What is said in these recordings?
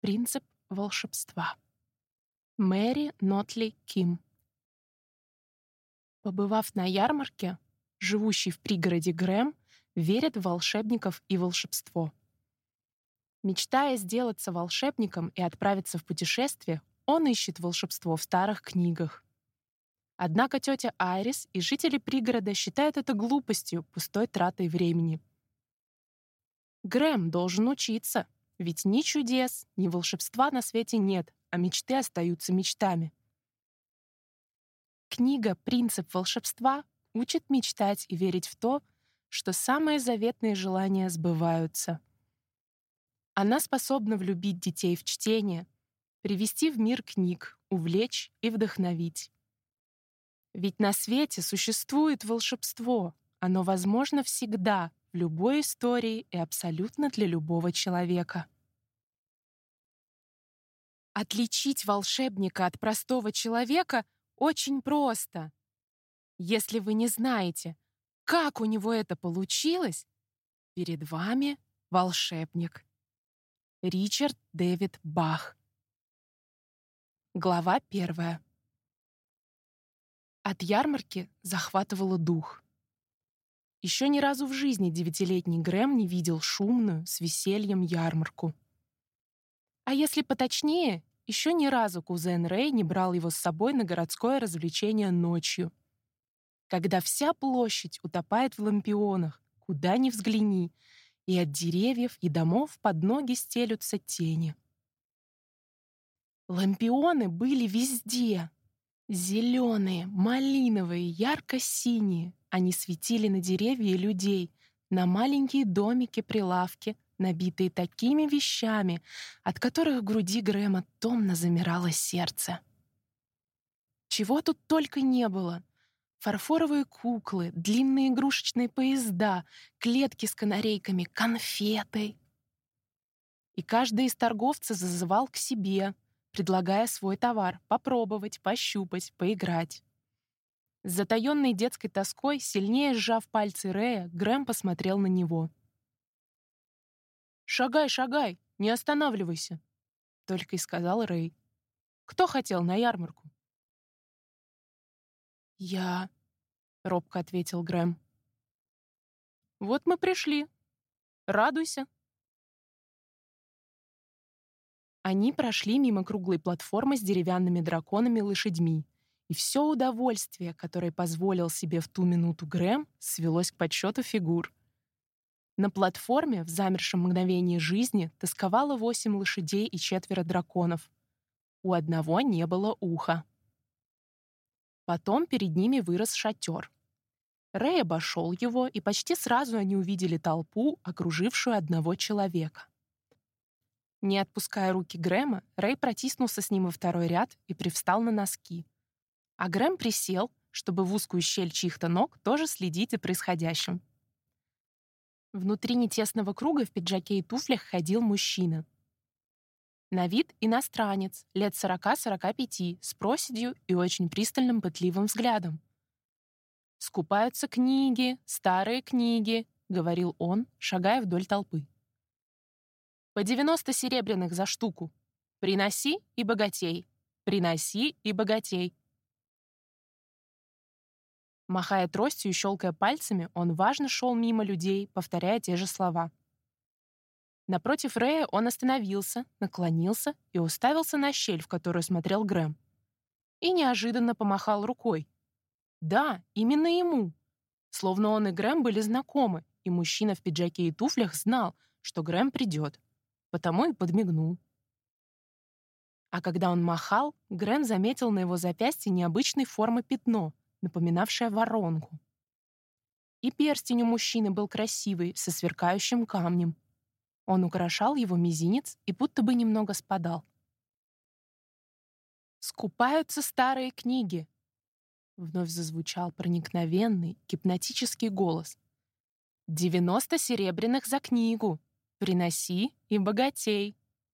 Принцип волшебства. Мэри Нотли Ким. Побывав на ярмарке, живущий в пригороде Грэм верит в волшебников и волшебство. Мечтая сделаться волшебником и отправиться в путешествие, он ищет волшебство в старых книгах. Однако тетя Айрис и жители пригорода считают это глупостью, пустой тратой времени. Грэм должен учиться, ведь ни чудес, ни волшебства на свете нет, а мечты остаются мечтами. Книга «Принцип волшебства» учит мечтать и верить в то, что самые заветные желания сбываются. Она способна влюбить детей в чтение, привести в мир книг, увлечь и вдохновить. Ведь на свете существует волшебство. Оно возможно всегда, в любой истории и абсолютно для любого человека. Отличить волшебника от простого человека очень просто. Если вы не знаете, как у него это получилось, перед вами волшебник. Ричард Дэвид Бах. Глава 1. От ярмарки захватывало дух. Еще ни разу в жизни 9-летний Грэм не видел шумную, с весельем ярмарку. А если поточнее, еще ни разу кузен Рэй не брал его с собой на городское развлечение ночью. Когда вся площадь утопает в лампионах, куда ни взгляни, и от деревьев и домов под ноги стелются тени. Лампионы были везде. Зеленые, малиновые, ярко-синие. Они светили на деревья и людей, на маленькие домики-прилавки, набитые такими вещами, от которых в груди Грэма томно замирало сердце. Чего тут только не было. Фарфоровые куклы, длинные игрушечные поезда, клетки с канарейками, конфеты. И каждый из торговцев зазывал к себе, предлагая свой товар попробовать, пощупать, поиграть. С затаённой детской тоской, сильнее сжав пальцы Рэя, Грэм посмотрел на него. «Шагай, шагай, не останавливайся», — только и сказал Рэй. «Кто хотел на ярмарку?» «Я», — робко ответил Грэм. «Вот мы пришли. Радуйся». Они прошли мимо круглой платформы с деревянными драконами и лошадьми, и все удовольствие, которое позволил себе в ту минуту Грэм, свелось к подсчету фигур. На платформе в замершем мгновении жизни тосковало 8 лошадей и 4 драконов. У одного не было уха. Потом перед ними вырос шатер. Рэй обошел его, и почти сразу они увидели толпу, окружившую одного человека. Не отпуская руки Грэма, Рэй протиснулся с ним во второй ряд и привстал на носки. А Грэм присел, чтобы в узкую щель чьих-то ног тоже следить за происходящим. Внутри нетесного круга в пиджаке и туфлях ходил мужчина. На вид иностранец, лет 40-45, с проседью и очень пристальным пытливым взглядом. «Скупаются книги, старые книги», — говорил он, шагая вдоль толпы. «По 90 серебряных за штуку. Приноси и богатей. Приноси и богатей». Махая тростью и щелкая пальцами, он важно шел мимо людей, повторяя те же слова. Напротив Рэя он остановился, наклонился и уставился на щель, в которую смотрел Грэм. И неожиданно помахал рукой. Да, именно ему. Словно он и Грэм были знакомы, и мужчина в пиджаке и туфлях знал, что Грэм придет. Потому и подмигнул. А когда он махал, Грэм заметил на его запястье необычной формы пятно, напоминавшее воронку. И перстень у мужчины был красивый, со сверкающим камнем. Он украшал его мизинец и будто бы немного спадал. «Скупаются старые книги», — вновь зазвучал проникновенный, гипнотический голос. «90 серебряных за книгу. Приноси и богатей».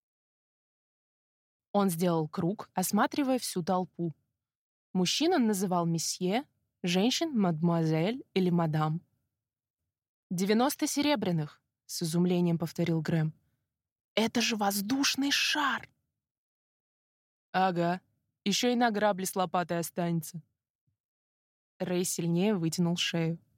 Он сделал круг, осматривая всю толпу. Мужчин он называл месье, женщин — мадемуазель или мадам. 90 серебряных», — с изумлением повторил Грэм. Это же воздушный шар!» «Ага, еще и на грабли с лопатой останется». Рэй сильнее вытянул шею.